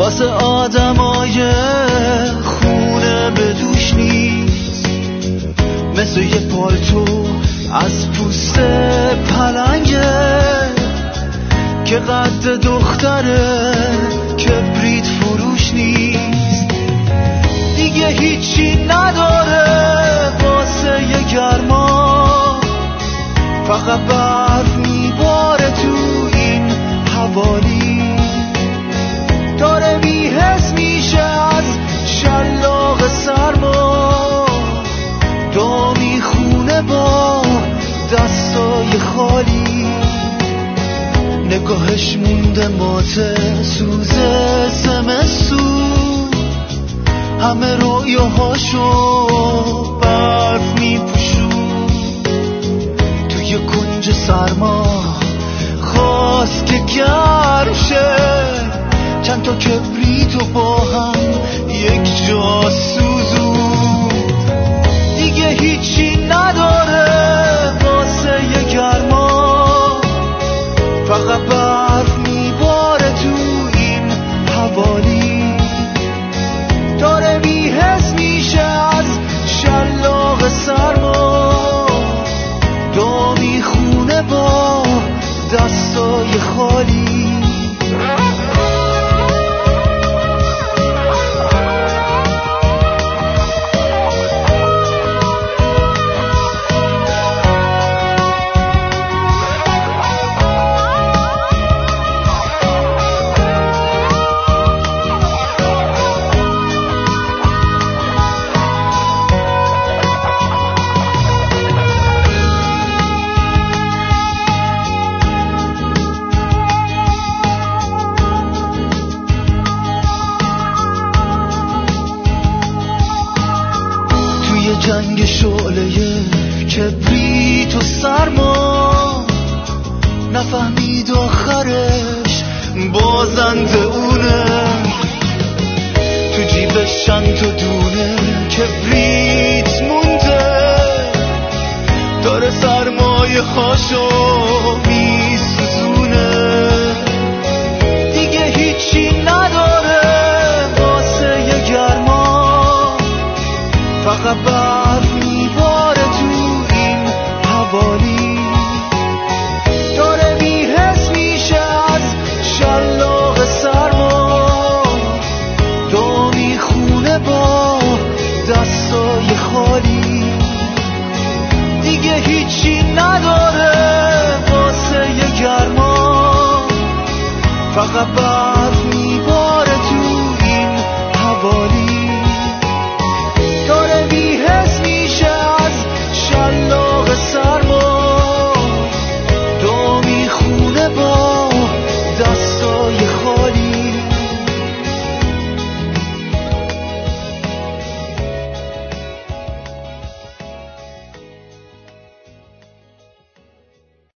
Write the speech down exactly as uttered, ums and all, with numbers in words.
واسه آدمای خونه به دوش نیست، مثل یه پالتو از پوست پلنگه که قد دختره کبریت فروش نیست. دیگه هیچی نداره واسه یه گرما، فقط برف میباره تو این حوالی، داره بی‌حس میشه از شلاق سرما، دو میخونه با دستای خالی، نگاهش مونده ماته سوزه زمستون، همه رویاهاشو برف میپوشون، توی کنج سرما خواست که گرم شه، چند تا کبریتو با هم یک جا سوزون. دیگه هیچی نداره واسه یه گرما، فقط برف میباره تو این حوالی، داره بی‌حس میشه از شلاق سرما، دو میخونه با دستای خالی. جنگ شعله کبریت و سرما، نفهمید آخرش بازنده اونه،